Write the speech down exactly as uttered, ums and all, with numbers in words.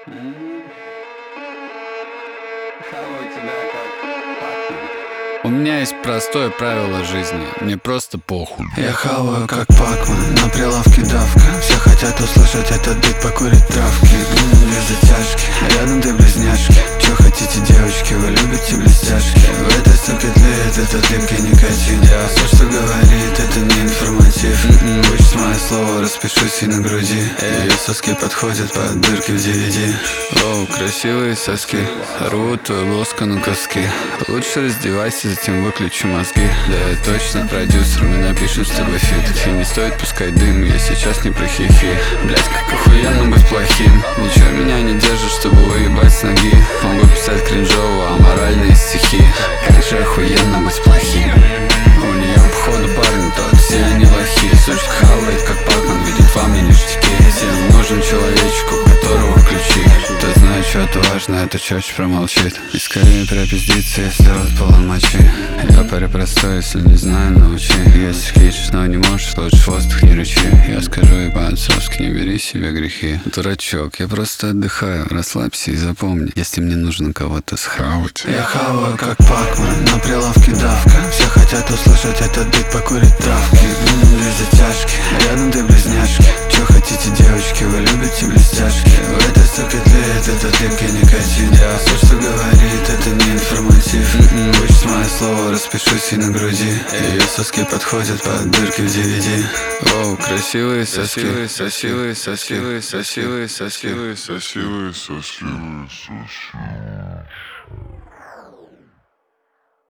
М. Хаваю тебя как Пакман. У меня есть простое правило жизни, мне просто похуй. Я хаваю как Пакман, на прилавке давка. Все хотят услышать этот бит, покурить травки. М, без затяжки, рядом две близняшки. Чё хотите, девочки, вы любите блестяшки? В этой суке тлеет этот липкий никотин. Я все, что говорит, это не информатив. Хочешь мое слово, распишусь и на груди. Ее соски подходят под дырки в ди ви ди. Оу, красивые соски, рвут твою блузку на куски. Лучше раздевайся, затем выключу мозги. Да я точно продюсер, мы напишем с тобой фит. И не стоит пускать дым, я сейчас не про хихи. Блять, как охуенно быть плохим. Ничего меня не держит, чтобы уебать с ноги. Могу писать кринжово, аморальные стихи. Как же охуенно быть плохим. У нее походу парни, тот все они лохи. Сучка хавает как Пакман, видит во мне ништяки. Всем нужен человечек, у которого ключи. Кто знает, что это важно, это чаще промолчит. И скорее пропиздиться, если рот полон мочи. Я парень простой, если не знаю, научи. Если хищешь, но не можешь, лучше воздух не рычи. Я скажу и по-отцовски, не бери себе грехи. Дурачок, я просто отдыхаю, расслабься и запомни, если мне нужно кого-то схавать. Я хаваю как Пакман, на прилавке давка. Все хотят услышать этот бит, покурить травки. М, без затяжки, рядом две близняшки. Чё хотите, девочки, вы любите блестяшки? В этой суке тлеет этот липкий никотин. Я все, что говорит, это не информатив. Хочешь мое слово, распишусь и на груди. Ее соски подходят под дырки в ди ви ди. Оу, красивые соски, красивые соски, красивые соски, красивые соски. Красивые соски.